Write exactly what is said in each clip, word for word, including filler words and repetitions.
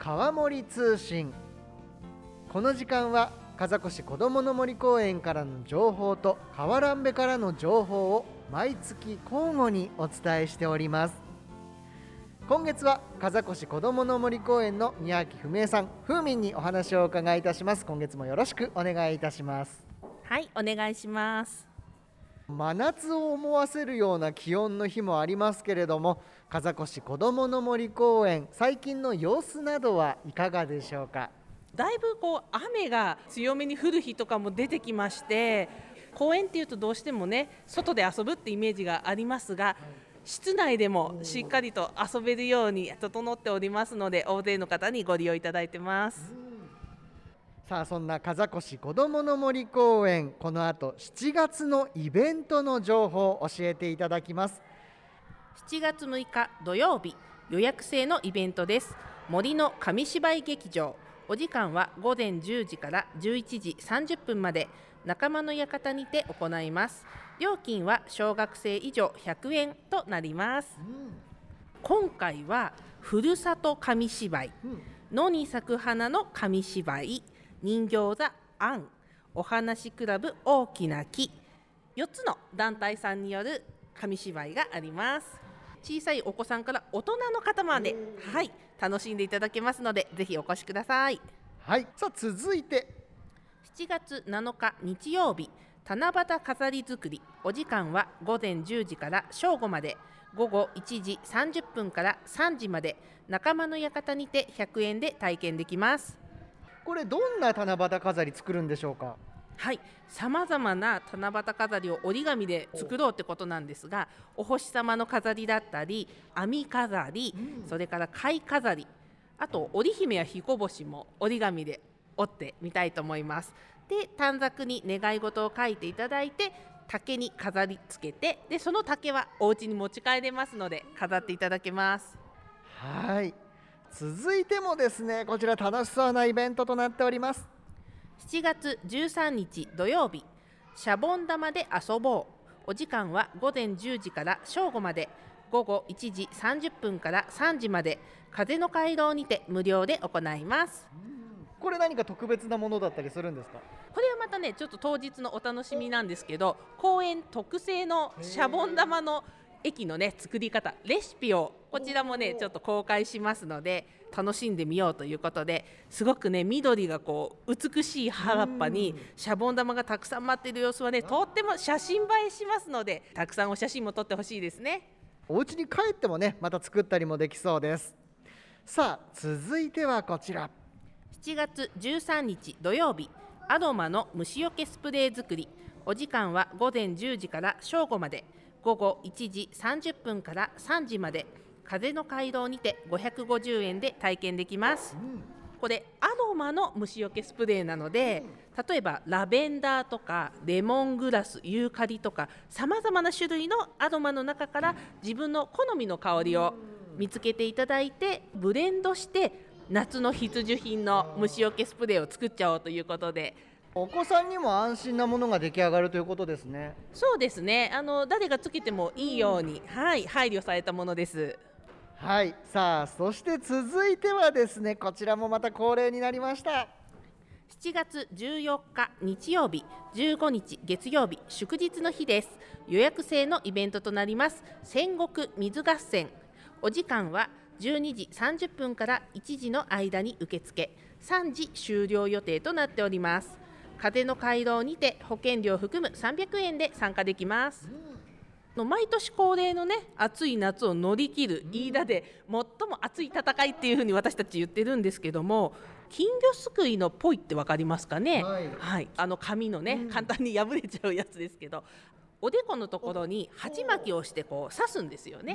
川森通信。この時間は風越こどもの森公園からの情報と川蘭部からの情報を毎月交互にお伝えしております。今月は風越こどもの森公園の宮城文江さん、ふうみんにお話をお伺いいたします。今月もよろしくお願いいたします。 はい、お願いします。 真夏を思わせるような気温の日もありますけれども、風越こどもの森公園、最近の様子などはいかがでしょうか。 だいぶこう雨が強めに降る日とかも出てきまして、公園っていうとどうしてもね、外で遊ぶってイメージがありますが、室内でもしっかりと遊べるように整っておりますので、大勢の方にご利用いただいてます。 さあ、そんな風越こどもの森公園、この後しちがつのイベントの情報を教えていただきます。 しちがつむいか土曜日、予約制のイベントです。森の紙芝居劇場。お時間はごぜんじゅうじからじゅういちじさんじゅっぷんまで、仲間の館にて行います。料金は小学生以上ひゃくえんとなります。うん、今回はふるさと紙芝居、うん、野に咲く花の紙芝居、人形座アン、お話クラブ大きな木、よっつの団体さんによる紙芝居があります。小さいお子さんから大人の方まで、はい、楽しんでいただけますので、ぜひお越しください。 はい、さあ続いてしちがつなのか日曜日、七夕飾り作り。お時間はごぜんじゅうじから正午まで、午後いちじさんじゅっぷんからさんじまで、仲間の館にてひゃくえんで体験できます。 これどんな七夕飾り作るんでしょうか。 はい、さまざまな七夕飾りを折り紙で作ろうってことなんですが、お星様の飾りだったり、網飾り、うん、それから貝飾り、あと織姫や彦星も折り紙で折ってみたいと思います。で、短冊に願い事を書いていただいて、竹に飾り付けて、でその竹はお家に持ち帰れますので飾っていただけます。 はい、続いてもですね、こちら楽しそうなイベントとなっております。 しちがつじゅうさんにち土曜日、シャボン玉で遊ぼう。お時間はごぜんじゅうじから正午まで、午後いちじさんじゅっぷんからさんじまで、風の回廊にて無料で行います。 これ何か特別なものだったりするんですか。 これはまたね、ちょっと当日のお楽しみなんですけど、公園特製のシャボン玉の液のね作り方、レシピをこちらもねちょっと公開しますので、楽しんでみようということで、すごくね緑がこう美しい葉っぱにシャボン玉がたくさん舞っている様子はね、とっても写真映えしますので、たくさんお写真も撮ってほしいですね。 お家に帰ってもね、また作ったりもできそうです。さあ続いてはこちら、 しちがつじゅうさんにち土曜日、アロマの虫除けスプレー作り。お時間はごぜんじゅうじから正午まで、午後いちじさんじゅっぷんからさんじまで、風の回廊にてごひゃくごじゅうえんで体験できます。うん、これアロマの虫除けスプレーなので、例えばラベンダーとかレモングラス、ユーカリとかさまざまな種類のアロマの中から自分の好みの香りを見つけていただいて、ブレンドして夏の必需品の虫除けスプレーを作っちゃおうということで、 お子さんにも安心なものが出来上がるということですね。 そうですね、あの誰がつけてもいいように、はい、配慮されたものです。 はい、さあそして続いてはですね、こちらもまた恒例になりました。 しちがつじゅうよっか日曜日、じゅうごにち月曜日、祝日の日です。予約制のイベントとなります。戦国水合戦。お時間はじゅうにじさんじゅっぷんからいちじの間に受付、さんじ終了予定となっております。風の回廊にて保険料を含むさんびゃくえんで参加できます。うん、毎年恒例のね、暑い夏を乗り切る飯田で最も熱い戦いっていうふうに私たち言ってるんですけども、金魚すくいのポイって分かりますかね。はい、はい、あの紙のね、うん、簡単に破れちゃうやつですけど、おでこのところに鉢巻きをしてこう刺すんですよね。うん、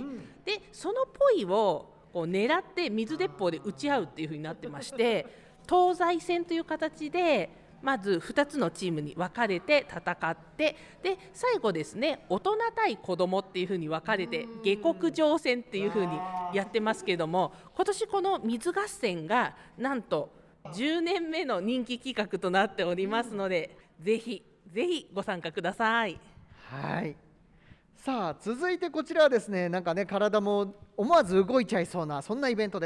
でそのポイをこう狙って水鉄砲で撃ち合うっていう風になってまして、東西戦という形でまずふたつのチームに分かれて戦って、で最後ですね、大人対子供っていう風に分かれて下克上戦っていう風にやってますけども、今年この水合戦がなんとじゅうねんめの人気企画となっておりますので、ぜひぜひご参加ください。 はい、さあ続いてこちらはですね、なんかね体も思わず動いちゃいそうな、そんなイベントです。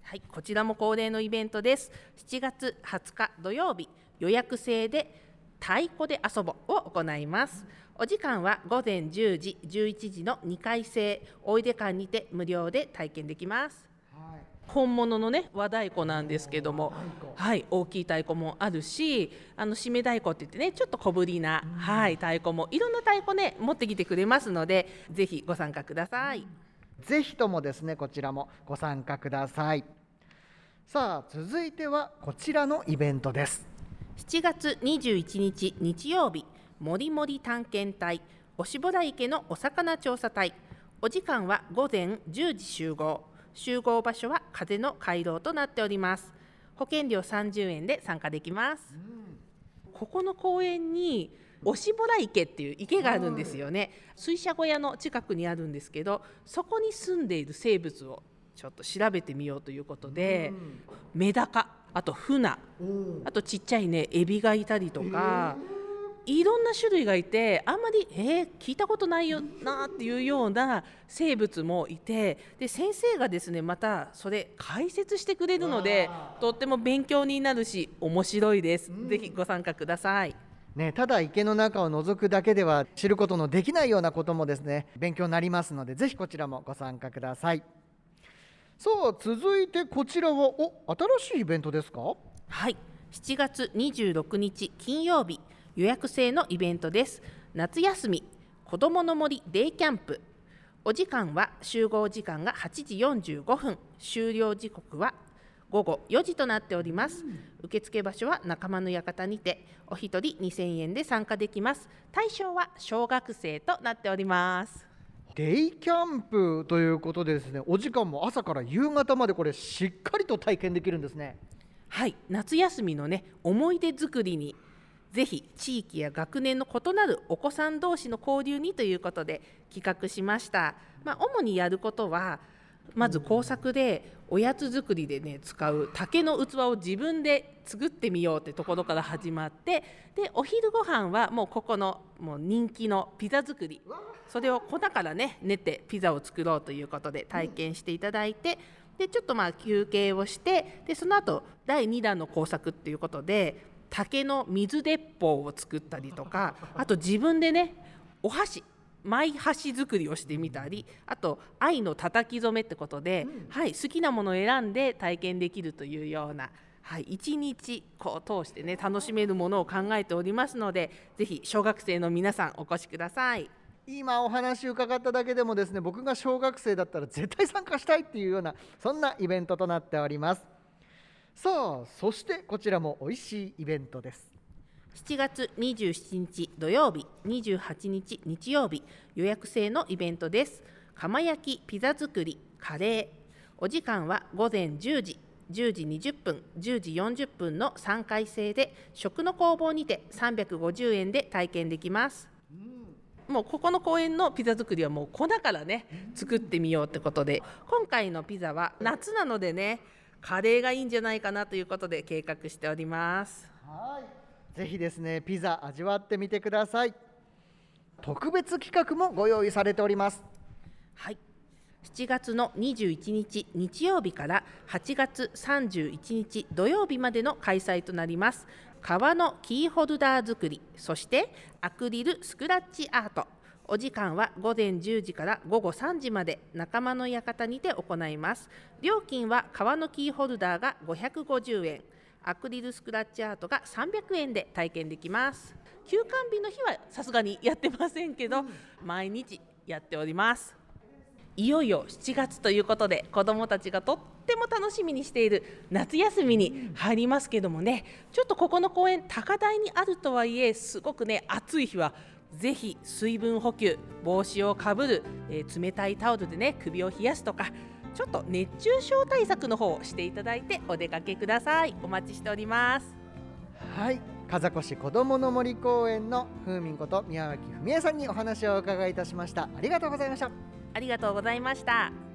はい、こちらも恒例のイベントです。しちがつはつか土曜日、予約制で太鼓で遊ぼを行います。お時間はごぜんじゅうじ、じゅういちじのにかい制、おいで館にて無料で体験できます。はい、本物のね和太鼓なんですけども、はい、大きい太鼓もあるし、あの締め太鼓って言ってねちょっと小ぶりな、はい、太鼓もいろんな太鼓ね持ってきてくれますので、ぜひご参加ください。 ぜひともですねこちらもご参加ください。さあ続いてはこちらのイベントです。 しちがつにじゅういちにち日曜日、もりもり探検隊押原池のお魚調査隊。お時間はごぜんじゅうじ集合。集合場所は風の回廊となっております。保険料さんじゅうえんで参加できます。うん、ここの公園に押原池っていう池があるんですよね。水車小屋の近くにあるんですけど、そこに住んでいる生物をちょっと調べてみようということで、うん、メダカ、あとフナ、あとちっちゃいねエビがいたりとか、えー、いろんな種類がいて、あんまり、えー、聞いたことないよなっていうような生物もいて、で先生がですねまたそれ解説してくれるので、とっても勉強になるし面白いです。うん、ぜひご参加ください。 ね、ただ池の中を覗くだけでは知ることのできないようなこともですね勉強になりますので、ぜひこちらもご参加ください。さあ続いてこちらはお新しいイベントですか？ はい、しちがつにじゅうろくにち金曜日、予約制のイベントです。夏休み子どもの森デイキャンプ。お時間は集合時間がはちじよんじゅうごふん、終了時刻はごごよじとなっております。受付場所は仲間の館にて、お一人にせんえんで参加できます。対象は小学生となっております。 デイキャンプということでですね、お時間も朝から夕方までこれしっかりと体験できるんですね。 はい、夏休みのね思い出作りに、ぜひ地域や学年の異なるお子さん同士の交流にということで企画しました。まあ、主にやることは、まず工作でおやつ作りでね使う竹の器を自分で作ってみようってところから始まって、でお昼ご飯はもうここのもう人気のピザ作り、それを粉からね練ってピザを作ろうということで体験していただいて、でちょっとまあ休憩をして、でその後だいにだんの工作っていうことで竹の水鉄砲を作ったりとか、あと自分でねお箸舞箸作りをしてみたり、あと愛の叩き初めってことで、うん、はい、好きなものを選んで体験できるというような、はい、いちにちこう通してね楽しめるものを考えておりますので、ぜひ小学生の皆さんお越しください。 今お話伺っただけでもですね、僕が小学生だったら絶対参加したいっていうようなそんなイベントとなっております。さあそしてこちらも美味しいイベントです。 しちがつにじゅうしちにち土曜日、にじゅうはちにち日曜日、予約制のイベントです。釜焼きピザ作りカレー。お時間はごぜんじゅうじ、じゅうじにじゅっぷん、じゅうじよんじゅっぷんのさんかい制で、食の工房にてさんびゃくごじゅうえんで体験できます。うん、もうここの公園のピザ作りはもう粉からね作ってみようってことで、今回のピザは夏なのでねカレーがいいんじゃないかなということで計画しております。 はい、ぜひですねピザ味わってみてください。特別企画もご用意されております。 はい、しちがつのにじゅういちにち日曜日からはちがつさんじゅういちにち土曜日までの開催となります。革のキーホルダー作り、そしてアクリルスクラッチアート。お時間はごぜんじゅうじからごごさんじまで仲間の館にて行います。料金は革のキーホルダーがごひゃくごじゅうえん、アクリルスクラッチアートがさんびゃくえんで体験できます。休館日の日はさすがにやってませんけど、うん、毎日やっております。いよいよしちがつということで、子どもたちがとっても楽しみにしている夏休みに入りますけどもね、ちょっとここの公園高台にあるとはいえ、すごくね暑い日はぜひ水分補給、帽子をかぶる、えー、冷たいタオルでね首を冷やすとか、ちょっと熱中症対策の方をしていただいてお出かけください。お待ちしております。 はい、風越こどもの森公園のふーみんこと宮脇文江さんにお話をお伺いいたしました。ありがとうございました。 ありがとうございました。